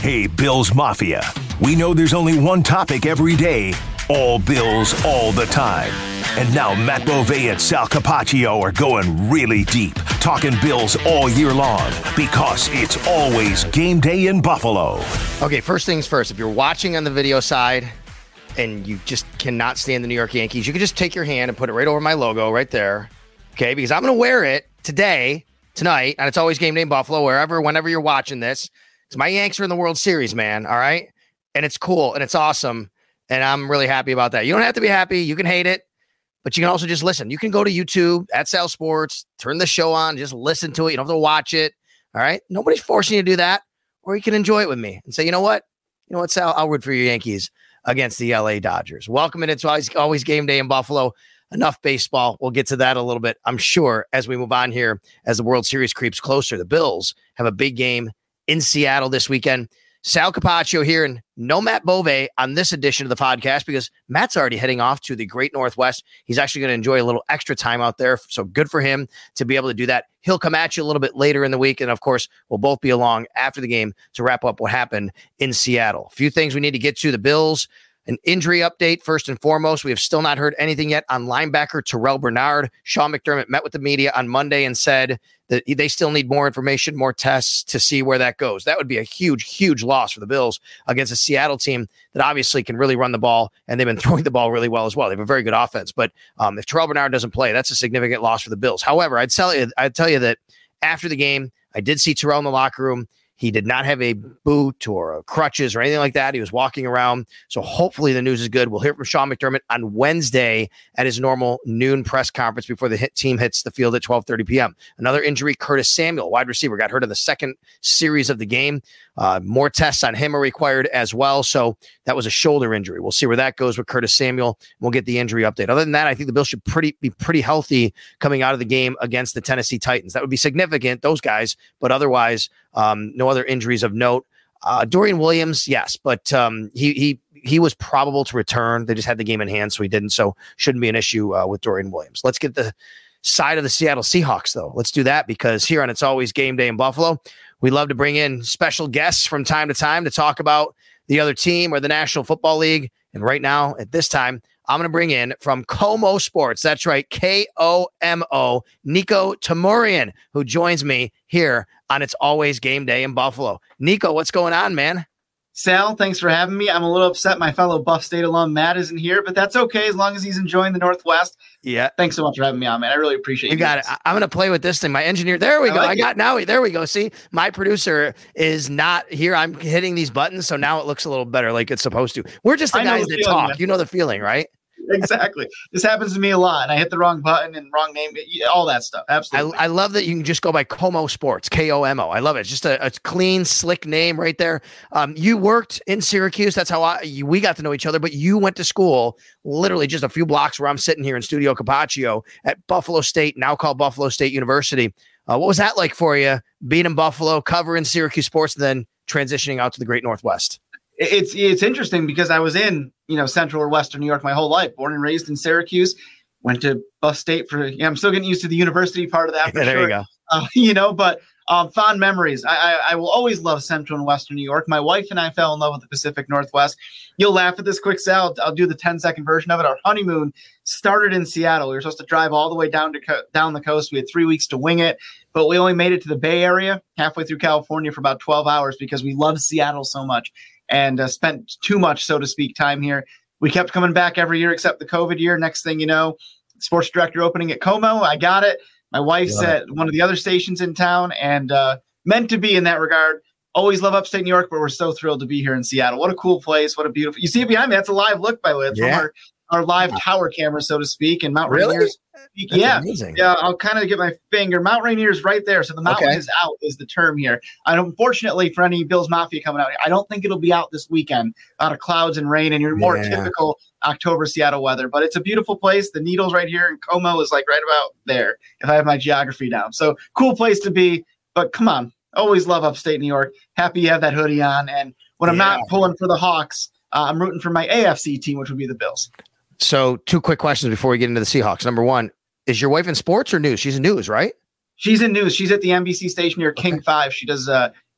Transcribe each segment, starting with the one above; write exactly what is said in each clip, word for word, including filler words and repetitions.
Hey, Bills Mafia. We know there's only one topic every day. All Bills, all the time. And now Matt Bove and Sal Capaccio are going really deep, talking Bills all year long, because it's always game day in Buffalo. Okay, first things first. If you're watching on the video side and you just cannot stand the New York Yankees, you can just take your hand and put it right over my logo right there, okay? Because I'm going to wear it today, tonight, and it's always game day in Buffalo, wherever, whenever you're watching this. Because my Yanks are in the World Series, man, all right? And it's cool, and it's awesome, and I'm really happy about that. You don't have to be happy. You can hate it, but you can also just listen. You can go to YouTube, at Sal Sports, turn the show on, just listen to it. You don't have to watch it, all right? Nobody's forcing you to do that, or you can enjoy it with me and say, you know what? You know what, Sal? I'll root for your Yankees against the L A Dodgers. Welcome, and it's always, always game day in Buffalo. Enough baseball. We'll get to that a little bit, I'm sure, as we move on here, as the World Series creeps closer. The Bills have a big game in Seattle this weekend. Sal Capaccio here, and no Matt Bove on this edition of the podcast because Matt's already heading off to the Great Northwest. He's actually going to enjoy a little extra time out there, so good for him to be able to do that. He'll come at you a little bit later in the week, and of course, we'll both be along after the game to wrap up what happened in Seattle. A few things we need to get to. The Bills, an injury update, first and foremost. We have still not heard anything yet on linebacker Terrell Bernard. Sean McDermott met with the media on Monday and said that they still need more information, more tests to see where that goes. That would be a huge, huge loss for the Bills against a Seattle team that obviously can really run the ball, and they've been throwing the ball really well as well. They have a very good offense, but um, if Terrell Bernard doesn't play, that's a significant loss for the Bills. However, I'd tell you, I'd tell you that after the game, I did see Terrell in the locker room. He did not have a boot or a crutches or anything like that. He was walking around. So hopefully the news is good. We'll hear from Sean McDermott on Wednesday at his normal noon press conference before the hit team hits the field at twelve thirty p.m. Another injury, Curtis Samuel, wide receiver, got hurt in the second series of the game. Uh, more tests on him are required as well. So that was a shoulder injury. We'll see where that goes with Curtis Samuel. We'll get the injury update. Other than that, I think the Bills should pretty be pretty healthy coming out of the game against the Tennessee Titans. That would be significant, those guys, but otherwise, um, no other injuries of note. Uh, Dorian Williams, yes, but um, he he he was probable to return. They just had the game in hand, so he didn't. So shouldn't be an issue uh, with Dorian Williams. Let's get the side of the Seattle Seahawks, though. Let's do that because here on It's Always Game Day in Buffalo, we love to bring in special guests from time to time to talk about the other team or the National Football League. And right now, at this time, I'm going to bring in from Como Sports. That's right, K O M O, Nico Tamurian, who joins me here on It's Always Game Day in Buffalo. Nico, what's going on, man? Sal, thanks for having me. I'm a little upset my fellow Buff State alum Matt isn't here, but that's okay as long as he's enjoying the Northwest. Yeah. Thanks so much for having me on, man. I really appreciate it. You got it. I'm going to play with this thing. My engineer, there we go. I, like I got, now, there we go. See, my producer is not here. I'm hitting these buttons, so now it looks a little better like it's supposed to. We're just the I guys the that feeling, talk. Man. You know the feeling, right? Exactly. This happens to me a lot, and I hit the wrong button and wrong name, all that stuff. Absolutely. I, I love that you can just go by Como Sports, K O M O. I love it. It's just a, a clean, slick name right there. Um, you worked in Syracuse. That's how I, you, we got to know each other, but you went to school literally just a few blocks where I'm sitting here in Studio Capaccio at Buffalo State, now called Buffalo State University. Uh, what was that like for you, being in Buffalo, covering Syracuse sports, and then transitioning out to the Great Northwest? It's it's interesting because I was in, you know, Central or Western New York my whole life, born and raised in Syracuse, went to Buff State for, yeah, I'm still getting used to the university part of that for yeah, there sure. You go. Uh, you know, but um, fond memories. I, I I will always love Central and Western New York. My wife and I fell in love with the Pacific Northwest. You'll laugh at this quick, Sal. I'll, I'll do the ten second version of it. Our honeymoon started in Seattle. We were supposed to drive all the way down to co- down the coast. We had three weeks to wing it, but we only made it to the Bay Area, halfway through California for about twelve hours because we love Seattle so much. And uh, spent too much, so to speak, time here. We kept coming back every year except the COVID year. Next thing you know, sports director opening at Como. I got it. My wife's Love at it. One of the other stations in town, and uh, meant to be in that regard. Always love upstate New York, but we're so thrilled to be here in Seattle. What a cool place. What a beautiful – you see it behind me. That's a live look, by the way. It's yeah. from our, our live tower camera, so to speak, and Mount really? Rainier's. That's yeah, amazing. yeah. I'll kind of get my finger. Mount Rainier's right there, so the mountain okay. is out is the term here. And unfortunately, for any Bills Mafia coming out, I don't think it'll be out this weekend. A lot of clouds and rain, and your more yeah. typical October Seattle weather. But it's a beautiful place. The Needles right here, and Como is like right about there. If I have my geography down, so cool place to be. But come on, always love upstate New York. Happy you have that hoodie on. And when I'm yeah. not pulling for the Hawks, uh, I'm rooting for my A F C team, which would be the Bills. So two quick questions before we get into the Seahawks. Number one, is your wife in sports or news? She's in news, right? She's in news. She's at the N B C station near King okay. five. She does uh,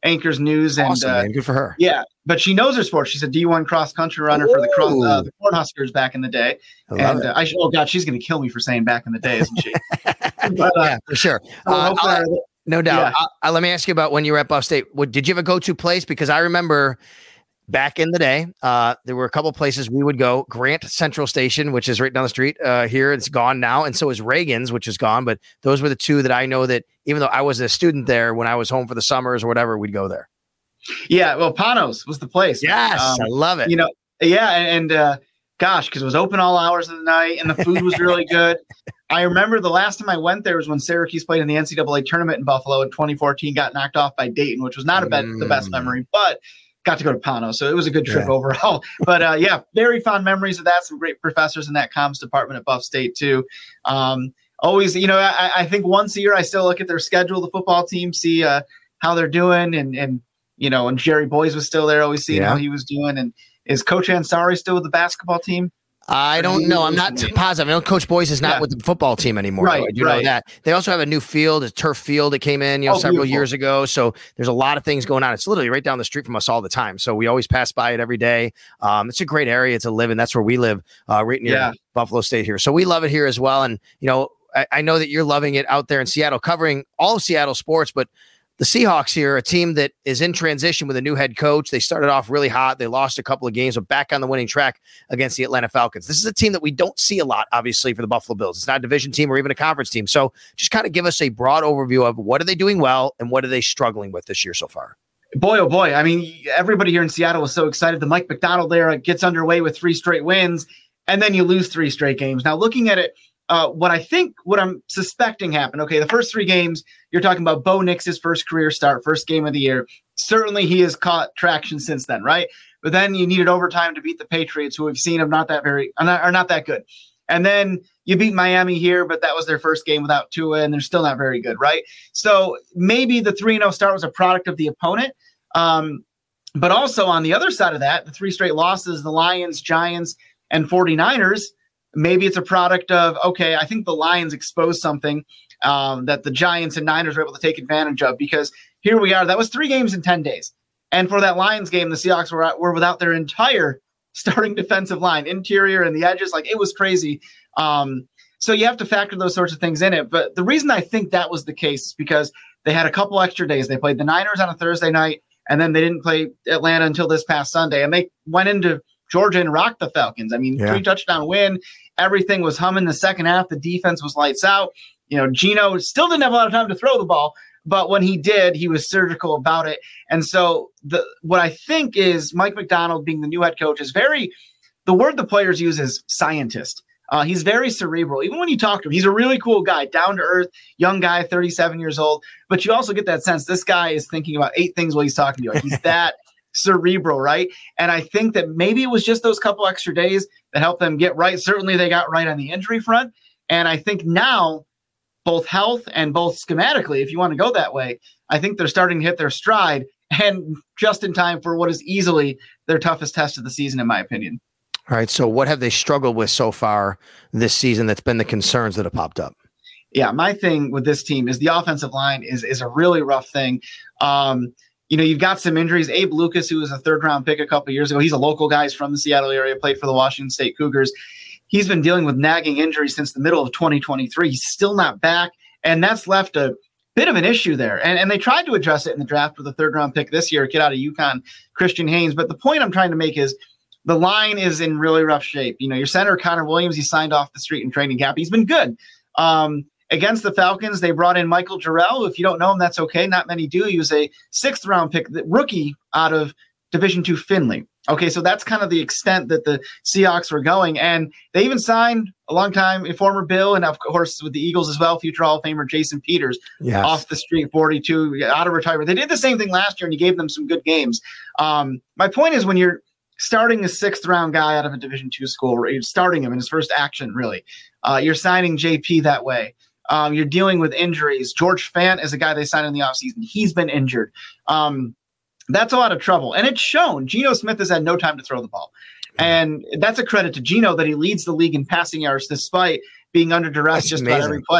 anchors news. And awesome, uh, man. Good for her. Yeah, but she knows her sport. She's a D one cross country runner Ooh. for the cross uh, the Cornhuskers back in the day. I love and it. uh, I should, oh god, she's going to kill me for saying back in the day, isn't she? But, uh, yeah, for sure. Uh, uh, no doubt. Yeah. Uh, let me ask you about when you were at Buff State. What, did you have a go-to place? Because I remember back in the day, uh, there were a couple places we would go. Grant Central Station, which is right down the street uh, here. It's gone now. And so is Reagan's, which is gone. But those were the two that I know that even though I was a student there, when I was home for the summers or whatever, we'd go there. Yeah, well, Panos was the place. Yes, um, I love it. You know, yeah, and, and uh, gosh, because it was open all hours of the night, and the food was really good. I remember the last time I went there was when Syracuse played in the N C double A tournament in Buffalo in twenty fourteen, got knocked off by Dayton, which was not a bad, mm. the best memory, but got to go to Panos, so it was a good trip yeah. overall. But uh, yeah, very fond memories of that. Some great professors in that comms department at Buff State too. Um, always, you know, I, I think once a year I still look at their schedule, the football team, see uh, how they're doing, and and. You know, and Jerry Boys was still there, always seeing yeah. how he was doing. And is Coach Ansari still with the basketball team? I don't know. I'm not positive. I know Coach Boys is not yeah. with the football team anymore. Right, I do right. know that. They also have a new field, a turf field that came in, you know, oh, several beautiful. years ago. So there's a lot of things going on. It's literally right down the street from us all the time. So we always pass by it every day. Um, it's a great area to live in. That's where we live, uh, right near yeah. Buffalo State here. So we love it here as well. And, you know, I, I know that you're loving it out there in Seattle, covering all of Seattle sports, but the Seahawks here, a team that is in transition with a new head coach. They started off really hot. They lost a couple of games, but back on the winning track against the Atlanta Falcons. This is a team that we don't see a lot, obviously, for the Buffalo Bills. It's not a division team or even a conference team. So just kind of give us a broad overview of what are they doing well and what are they struggling with this year so far? Boy, oh boy. I mean, everybody here in Seattle was so excited. The Mike Macdonald era gets underway with three straight wins, and then you lose three straight games. Now, looking at it, Uh, what I think, what I'm suspecting happened, okay, the first three games, you're talking about Bo Nix's first career start, first game of the year. Certainly he has caught traction since then, right? But then you needed overtime to beat the Patriots, who we've seen are not that very, are not, are not that good. And then you beat Miami here, but that was their first game without Tua, and they're still not very good, right? So maybe the three and oh start was a product of the opponent. Um, but also on the other side of that, the three straight losses, the Lions, Giants, and 49ers, maybe it's a product of, okay, I think the Lions exposed something um, that the Giants and Niners were able to take advantage of, because here we are. That was three games in ten days. And for that Lions game, the Seahawks were, were without their entire starting defensive line, interior and the edges. Like, it was crazy. Um, so you have to factor those sorts of things in it. But the reason I think that was the case is because they had a couple extra days. They played the Niners on a Thursday night, and then they didn't play Atlanta until this past Sunday. And they went into Georgia and rocked the Falcons. I mean, yeah. three touchdown win. Everything was humming the second half. The defense was lights out. You know, Geno still didn't have a lot of time to throw the ball, but when he did, he was surgical about it. And so the what I think is Mike Macdonald, being the new head coach, is very, the word the players use is scientist. Uh, he's very cerebral. Even when you talk to him, he's a really cool guy, down to earth, young guy, thirty-seven years old. But you also get that sense this guy is thinking about eight things while he's talking to you. Like, he's that cerebral, right? And I think that maybe it was just those couple extra days that helped them get right. Certainly they got right on the injury front. And I think now, both health and both schematically, if you want to go that way, I think they're starting to hit their stride, and just in time for what is easily their toughest test of the season, in my opinion. All right. So what have they struggled with so far this season that's been the concerns that have popped up? Yeah, my thing with this team is the offensive line is, is a really rough thing. Um, You know, you've got some injuries. Abe Lucas, who was a third-round pick a couple of years ago, he's a local guy. He's from the Seattle area, played for the Washington State Cougars. He's been dealing with nagging injuries since the middle of twenty twenty-three. He's still not back, and that's left a bit of an issue there. And, and they tried to address it in the draft with a third-round pick this year, a kid out of UConn, Christian Haynes. But the point I'm trying to make is the line is in really rough shape. You know, your center, Connor Williams, he signed off the street in training camp. He's been good. Um, Against the Falcons, they brought in Michael Jarrell. If you don't know him, that's okay. Not many do. He was a sixth round pick, the rookie out of Division two Findlay. Okay, so that's kind of the extent that the Seahawks were going. And they even signed a long time, a former Bill, and of course with the Eagles as well, future Hall of Famer Jason Peters, yes. off the street, forty-two, out of retirement. They did the same thing last year, and he gave them some good games. Um, my point is, when you're starting a sixth round guy out of a Division two school, you're starting him in his first action, really, uh, you're signing J P that way. Um, you're dealing with injuries. George Fant is a guy they signed in the offseason. He's been injured. Um, that's a lot of trouble. And it's shown. Geno Smith has had no time to throw the ball. And that's a credit to Geno that he leads the league in passing yards despite being under duress that's just amazing. About every play.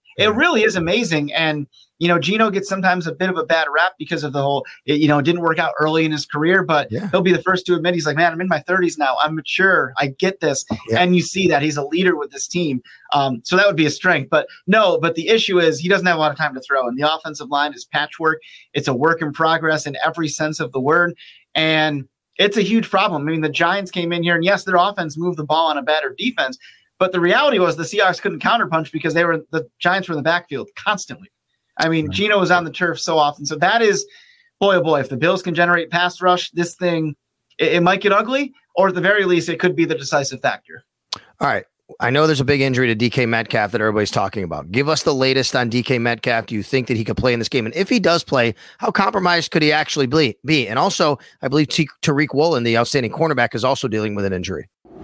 It really is amazing. And, you know, Geno gets sometimes a bit of a bad rap because of the whole, you know, it didn't work out early in his career, but yeah. he'll be the first to admit, he's like, man, I'm in my thirties now. I'm mature. I get this. Yeah. And you see that he's a leader with this team. Um, so that would be a strength. But no, but the issue is he doesn't have a lot of time to throw. And the offensive line is patchwork. It's a work in progress in every sense of the word. And it's a huge problem. I mean, the Giants came in here, and yes, their offense moved the ball on a better defense. But the reality was the Seahawks couldn't counterpunch because they were the Giants were in the backfield constantly. I mean, right. Geno was on the turf so often. So that is, boy, oh boy, if the Bills can generate pass rush, this thing, it, it might get ugly, or at the very least, it could be the decisive factor. All right. I know there's a big injury to D K Metcalf that everybody's talking about. Give us the latest on D K Metcalf. Do you think that he could play in this game? And if he does play, how compromised could he actually be? And also, I believe T- Tariq Woolen, the outstanding cornerback, is also dealing with an injury.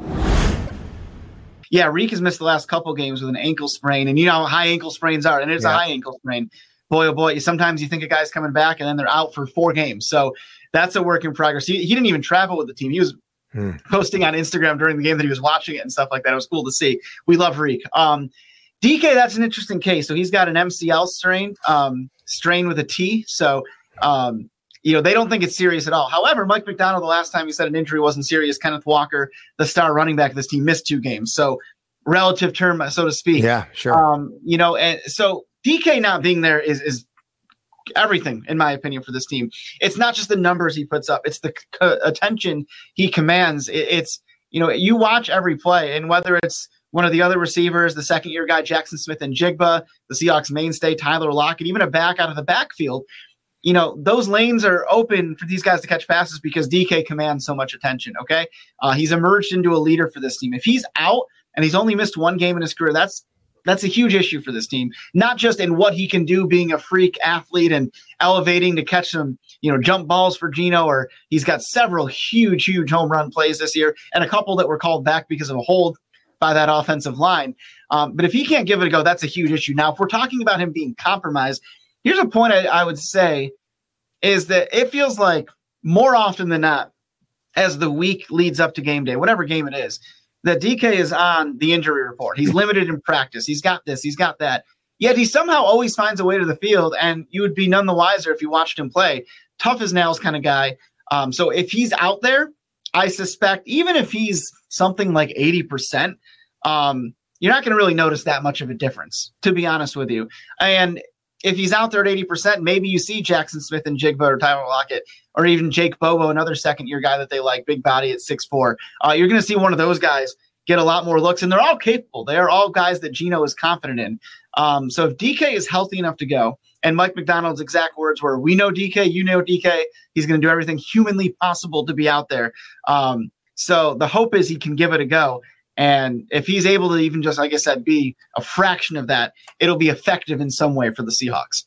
Yeah, Reek has missed the last couple games with an ankle sprain, and you know how high ankle sprains are, and it's yeah. a high ankle sprain. Boy, oh boy, sometimes you think a guy's coming back, and then they're out for four games. So that's a work in progress. He, he didn't even travel with the team. He was hmm. posting on Instagram during the game that he was watching it and stuff like that. It was cool to see. We love Reek. Um, D K, that's an interesting case. So he's got an M C L strain, um, strain with a T. So, um, you know, they don't think it's serious at all. However, Mike Macdonald, the last time he said an injury wasn't serious, Kenneth Walker, the star running back of this team, missed two games. So relative term, so to speak. Yeah, sure. Um, you know, and so D K not being there is is everything, in my opinion, for this team. It's not just the numbers he puts up. It's the c- attention he commands. It, it's, you know, you watch every play, and whether it's one of the other receivers, the second-year guy, Jackson Smith and Jigba, the Seahawks mainstay, Tyler Lockett, even a back out of the backfield, you know, those lanes are open for these guys to catch passes because D K commands so much attention, okay? Uh, he's emerged into a leader for this team. If he's out and he's only missed one game in his career, that's that's a huge issue for this team, not just in what he can do being a freak athlete and elevating to catch some, you know, jump balls for Geno, or he's got several huge, huge home run plays this year and a couple that were called back because of a hold by that offensive line. Um, but if he can't give it a go, that's a huge issue. Now, if we're talking about him being compromised, here's a point I, I would say is that it feels like more often than not, as the week leads up to game day, whatever game it is, that D K is on the injury report. He's limited in practice. He's got this, he's got that. Yet he somehow always finds a way to the field, and you would be none the wiser if you watched him play. Tough as nails kind of guy. Um, so if he's out there, I suspect even if he's something like eighty percent, um, you're not going to really notice that much of a difference, to be honest with you. And if he's out there at eighty percent, maybe you see Jackson Smith and Jigba or Tyler Lockett, or even Jake Bobo, another second-year guy that they like, big body at six foot four. Uh, you're going to see one of those guys get a lot more looks, and they're all capable. They are all guys that Geno is confident in. Um, so if D K is healthy enough to go, and Mike Macdonald's exact words were, we know D K, you know D K, he's going to do everything humanly possible to be out there. Um, so the hope is he can give it a go. And if he's able to even just, like I said, be a fraction of that, it'll be effective in some way for the Seahawks.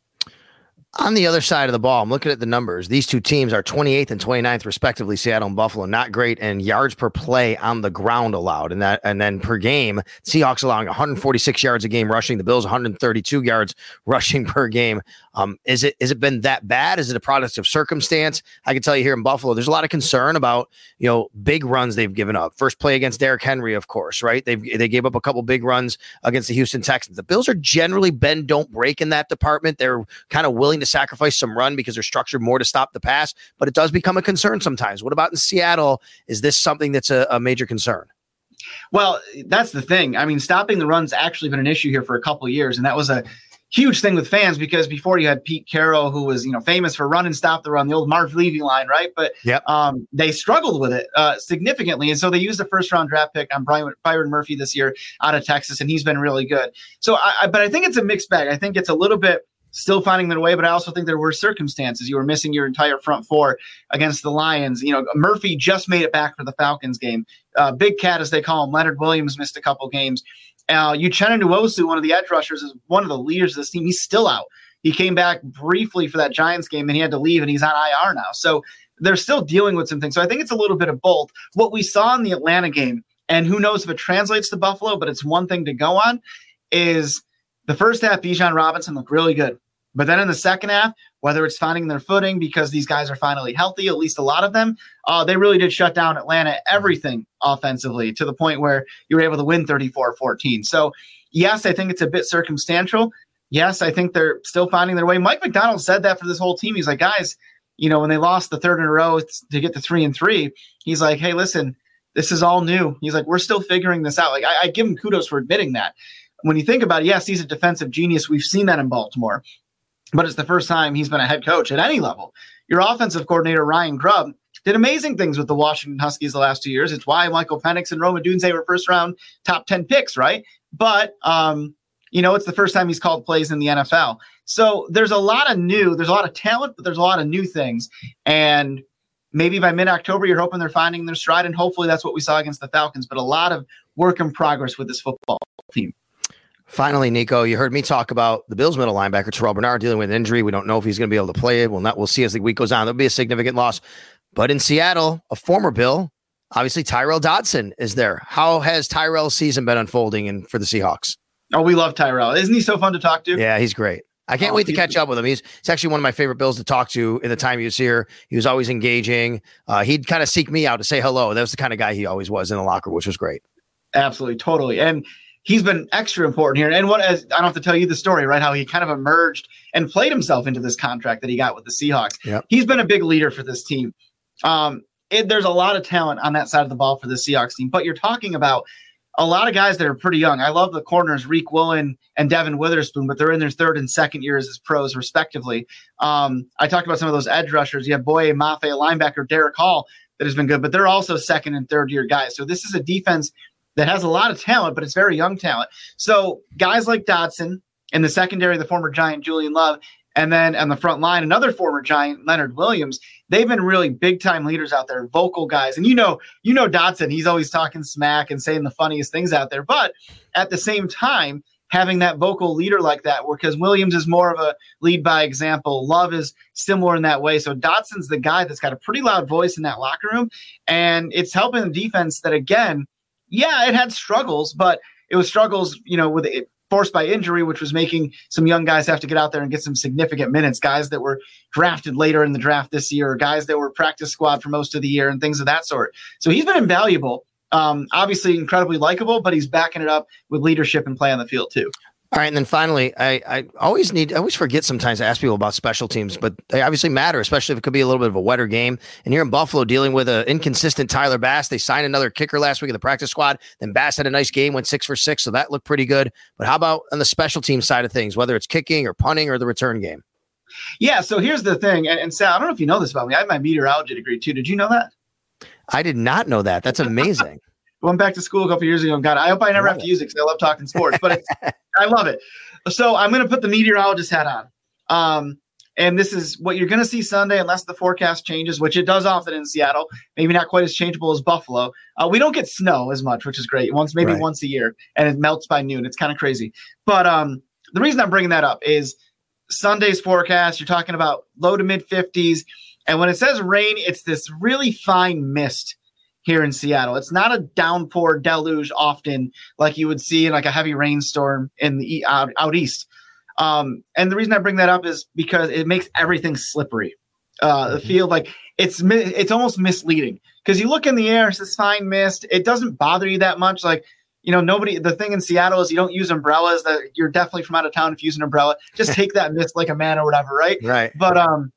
On the other side of the ball, I'm looking at the numbers. These two teams are twenty-eighth and twenty-ninth, respectively, Seattle and Buffalo. Not great, and yards per play on the ground allowed. And that, and then per game, Seahawks allowing one hundred forty-six yards a game rushing. The Bills one hundred thirty-two yards rushing per game. Um, is it is it been that bad? Is it a product of circumstance? I can tell you here in Buffalo, there's a lot of concern about, you know, big runs they've given up. First play against Derrick Henry, of course, right? They they gave up a couple big runs against the Houston Texans. The Bills are generally bend don't break in that department. They're kind of willing to sacrifice some run because they're structured more to stop the pass, but it does become a concern sometimes. What about in Seattle? Is this something that's a, a major concern? Well, that's the thing. I mean, stopping the run's actually been an issue here for a couple of years, and that was a huge thing with fans because before you had Pete Carroll, who was, you know, famous for run and stop the run, the old Marv Levy line, right? But yep. um, they struggled with it uh, significantly. And so they used a first round draft pick on Brian, Byron Murphy this year out of Texas, and he's been really good. So, I, I, but I think it's a mixed bag. I think it's a little bit still finding their way, but I also think there were circumstances. You were missing your entire front four against the Lions. You know, Murphy just made it back for the Falcons game. Uh, Big Cat, as they call him, Leonard Williams missed a couple games. Uh, Uchenna Nwosu, one of the edge rushers, is one of the leaders of this team. He's still out. He came back briefly for that Giants game, and he had to leave, and he's on I R now. So they're still dealing with some things. So I think it's a little bit of both. What we saw in the Atlanta game, and who knows if it translates to Buffalo, but it's one thing to go on, is the first half, Bijan Robinson looked really good. But then in the second half, whether it's finding their footing because these guys are finally healthy, at least a lot of them, uh, they really did shut down Atlanta, everything offensively, to the point where you were able to win thirty-four fourteen. So, yes, I think it's a bit circumstantial. Yes, I think they're still finding their way. Mike McDonald said that for this whole team. He's like, guys, you know, when they lost the third in a row to get to three and three, he's like, hey, listen, this is all new. He's like, we're still figuring this out. Like, I, I give him kudos for admitting that. When you think about it, yes, he's a defensive genius. We've seen that in Baltimore, but it's the first time he's been a head coach at any level. Your offensive coordinator, Ryan Grubb, did amazing things with the Washington Huskies the last two years. It's why Michael Penix and Rome Odunze were first round top ten picks, right? But, um, you know, it's the first time he's called plays in the N F L. So there's a lot of new, there's a lot of talent, but there's a lot of new things. And maybe by mid-October, you're hoping they're finding their stride. And hopefully that's what we saw against the Falcons. But a lot of work in progress with this football team. Finally, Nico, you heard me talk about the Bills middle linebacker, Terrell Bernard, dealing with an injury. We don't know if he's going to be able to play it. We'll not, we'll see as the week goes on. There'll be a significant loss. But in Seattle, a former Bill, obviously Tyrel Dodson is there. How has Tyrell's season been unfolding in, for the Seahawks? Oh, we love Tyrell. Isn't he so fun to talk to? Yeah, he's great. I can't oh, wait to catch up with him. He's it's actually one of my favorite Bills to talk to in the time he was here. He was always engaging. Uh, he'd kind of seek me out to say hello. That was the kind of guy he always was in the locker, which was great. Absolutely, totally. And he's been extra important here. And what as I don't have to tell you the story, right? How he kind of emerged and played himself into this contract that he got with the Seahawks. Yep. He's been a big leader for this team. Um, it, there's a lot of talent on that side of the ball for the Seahawks team, but you're talking about a lot of guys that are pretty young. I love the corners, Reek Willen and Devin Witherspoon, but they're in their third and second years as pros, respectively. Um, I talked about some of those edge rushers. You have Boye Mafe, a linebacker, Derek Hall, that has been good, but they're also second and third year guys. So this is a defense that has a lot of talent, but it's very young talent. So guys like Dodson in the secondary, the former Giant Julian Love, and then on the front line, another former Giant, Leonard Williams. They've been really big-time leaders out there, vocal guys. And you know, you know Dodson, he's always talking smack and saying the funniest things out there. But at the same time, having that vocal leader like that, because Williams is more of a lead by example. Love is similar in that way. So Dodson's the guy that's got a pretty loud voice in that locker room. And it's helping the defense that, again, yeah, it had struggles, but it was struggles, you know, with it forced by injury, which was making some young guys have to get out there and get some significant minutes, guys that were drafted later in the draft this year, or guys that were practice squad for most of the year and things of that sort. So he's been invaluable, um, obviously incredibly likable, but he's backing it up with leadership and play on the field too. All right. And then finally, I, I always need, I always forget sometimes to ask people about special teams, but they obviously matter, especially if it could be a little bit of a wetter game. And here in Buffalo, dealing with an inconsistent Tyler Bass, they signed another kicker last week in the practice squad. Then Bass had a nice game, went six for six. So that looked pretty good. But how about on the special team side of things, whether it's kicking or punting or the return game? Yeah. So here's the thing. And, and Sal, I don't know if you know this about me. I have my meteorology degree too. Did you know that? I did not know that. That's amazing. Went back to school a couple years ago and got it. I hope I never I have it. to use it because I love talking sports, but it's, I love it. So I'm going to put the meteorologist hat on. Um, and this is what you're going to see Sunday, unless the forecast changes, which it does often in Seattle, maybe not quite as changeable as Buffalo. Uh, we don't get snow as much, which is great. Once, maybe right. once a year, and it melts by noon. It's kind of crazy. But um, the reason I'm bringing that up is Sunday's forecast. You're talking about low to mid fifties. And when it says rain, it's this really fine mist here in Seattle. It's not a downpour deluge often like you would see in like a heavy rainstorm in the out, out east. Um, and the reason I bring that up is because it makes everything slippery. Uh, mm-hmm. The field, like it's it's almost misleading because you look in the air, it's this fine mist. It doesn't bother you that much. Like, you know, nobody. The thing in Seattle is you don't use umbrellas. That you're definitely from out of town if you use an umbrella. Just take that mist like a man or whatever, right? Right. But um.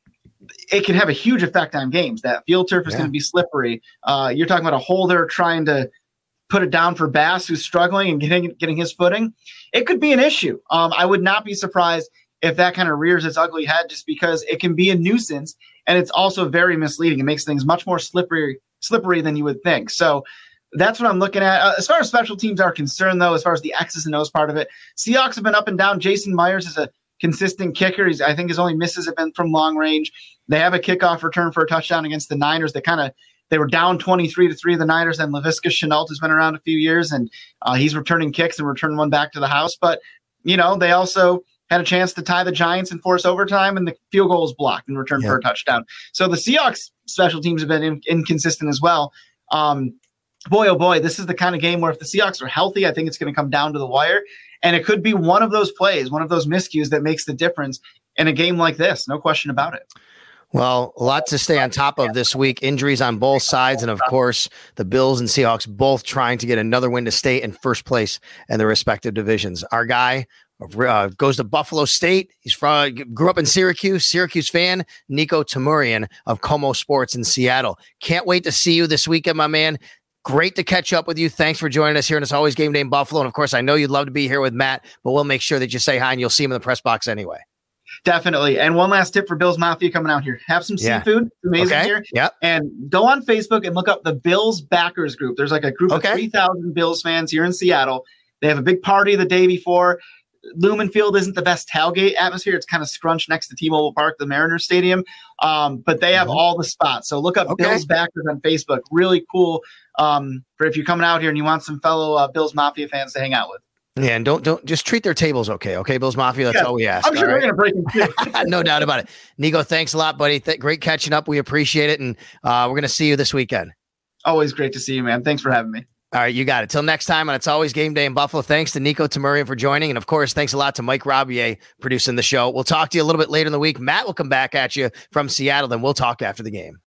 it can have a huge effect on games. That field turf is yeah. going to be slippery. Uh, you're talking about a holder trying to put it down for Bass, who's struggling and getting getting his footing. It could be an issue. Um, I would not be surprised if that kind of rears its ugly head, just because it can be a nuisance, and it's also very misleading. It makes things much more slippery slippery than you would think. So that's what I'm looking at. Uh, as far as special teams are concerned, though, as far as the X's and O's part of it, Seahawks have been up and down. Jason Myers is a consistent kicker. He's, I think his only misses have been from long range. They have a kickoff return for a touchdown against the Niners. They kind of they were down twenty-three to three of the Niners, and Laviska Shenault has been around a few years, and uh, he's returning kicks and returned one back to the house. But, you know, they also had a chance to tie the Giants and force overtime, and the field goal was blocked and returned yeah. for a touchdown. So the Seahawks special teams have been in, inconsistent as well. Um, boy, oh boy, this is the kind of game where if the Seahawks are healthy, I think it's going to come down to the wire. And it could be one of those plays, one of those miscues that makes the difference in a game like this. No question about it. Well, a lot to stay on top of this week. Injuries on both sides. And, of course, the Bills and Seahawks both trying to get another win to stay in first place in their respective divisions. Our guy, uh, goes to Buffalo State. He's from grew up in Syracuse, Syracuse fan, Nico Tamurian of Como Sports in Seattle. Can't wait to see you this weekend, my man. Great to catch up with you. Thanks for joining us here, and it's always Game Day in Buffalo. And of course, I know you'd love to be here with Matt, but we'll make sure that you say hi and you'll see him in the press box anyway. Definitely. And one last tip for Bills Mafia coming out here. Have some Yeah. seafood. It's amazing Okay. here. Yep. And go on Facebook and look up the Bills Backers Group. There's like a group Okay. of three thousand Bills fans here in Seattle. They have a big party the day before. Lumen Field isn't the best tailgate atmosphere. It's kind of scrunched next to T-Mobile Park, the Mariners Stadium. Um, but they have Mhm. all the spots. So look up Okay. Bills Backers on Facebook. Really cool um, for if you're coming out here and you want some fellow uh, Bills Mafia fans to hang out with. Yeah, and don't don't just treat their tables okay. Okay, Bills Mafia, that's Yeah, all we ask. I'm sure all we're right? going to break them too. No doubt about it. Nico, thanks a lot, buddy. Th- great catching up. We appreciate it. And uh, we're going to see you this weekend. Always great to see you, man. Thanks for having me. All right, you got it. Till next time, and it's always Game Day in Buffalo. Thanks to Nico Tamurian for joining. And of course, thanks a lot to Mike Robier producing the show. We'll talk to you a little bit later in the week. Matt will come back at you from Seattle, then we'll talk after the game.